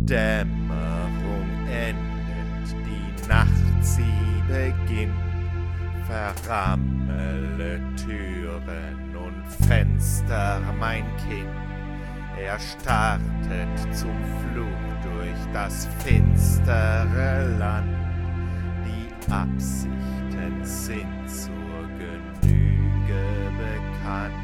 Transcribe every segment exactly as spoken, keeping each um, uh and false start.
Dämmerung endet, die Nacht sie beginnt, verrammele Türen und Fenster, mein Kind. Er startet zum Flug durch das finstere Land. Die Absichten sind zur Genüge bekannt.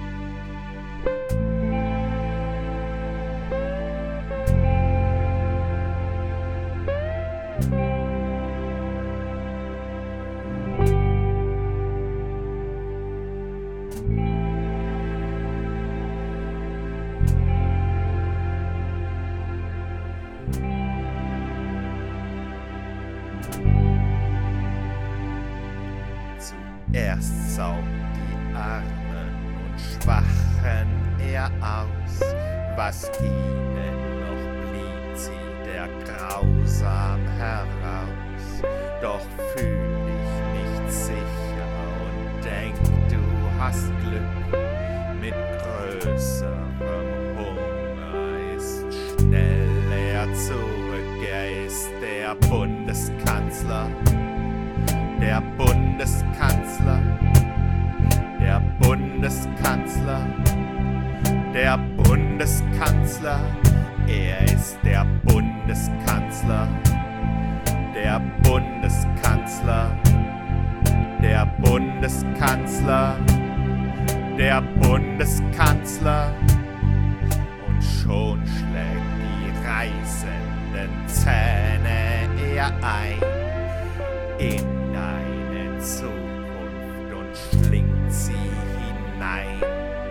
Zuerst saugt die Armen und Schwachen er aus, was ihnen noch blieb, zieht er grausam heraus. Doch fühl dich nicht sicher und denk, du hast Glück. Mit größerem Hunger ist schnell er zurück. Er ist der Bundeskanzler. Der Bundeskanzler, der Bundeskanzler, der Bundeskanzler, er ist der Bundeskanzler, der Bundeskanzler, der Bundeskanzler, der Bundeskanzler. Und schon schlägt die reißenden Zähne er ein in deine Zukunft und schlingt sie hinein.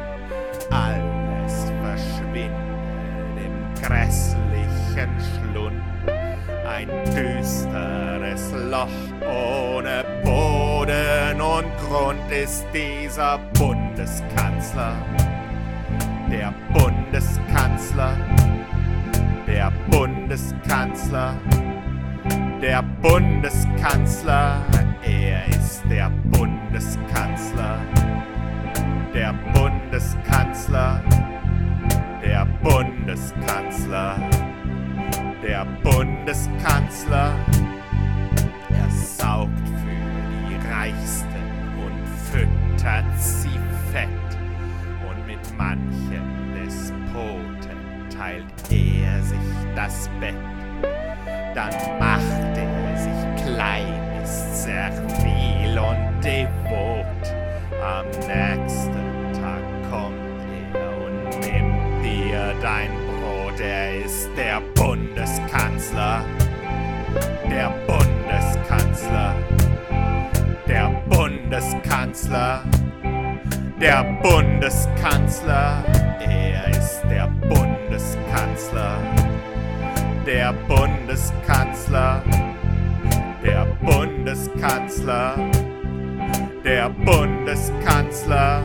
Alles verschwindet im grässlichen Schlund. Ein düsteres Loch ohne Boden und Grund ist dieser Bundeskanzler. Der Bundeskanzler, der Bundeskanzler, der Bundeskanzler, er ist der Bundeskanzler, der Bundeskanzler, der Bundeskanzler, der Bundeskanzler. Er saugt für die Reichsten und füttert sie fett, und mit manchem Despoten teilt er sich das Bett. Dann macht er sich klein, ist servil und devot. Am nächsten Tag kommt er und nimmt dir dein Brot. Er ist der Bundeskanzler, der Bundeskanzler, der Bundeskanzler, der Bundeskanzler. Er ist der Bundeskanzler. Der Bundeskanzler, der Bundeskanzler, der Bundeskanzler.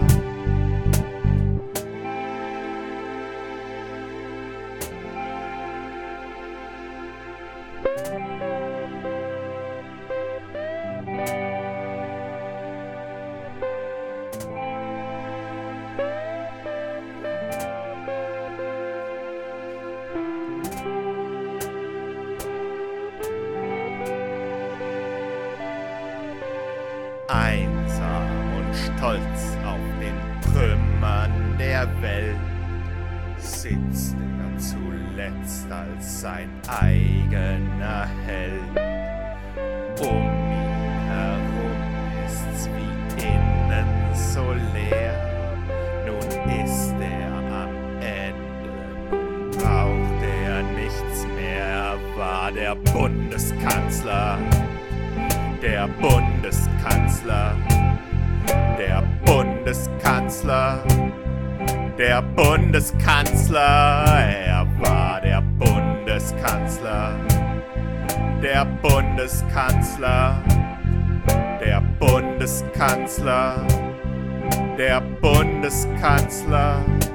Einsam und stolz auf den Trümmern der Welt sitzt er zuletzt als sein eigener Held. Um ihn herum ist's wie innen so leer. Nun ist er am Ende, nun braucht er nichts mehr. Er war der Bundeskanzler. Der Bundeskanzler, der Bundeskanzler, der Bundeskanzler, er war der Bundeskanzler, der Bundeskanzler, der Bundeskanzler, der Bundeskanzler.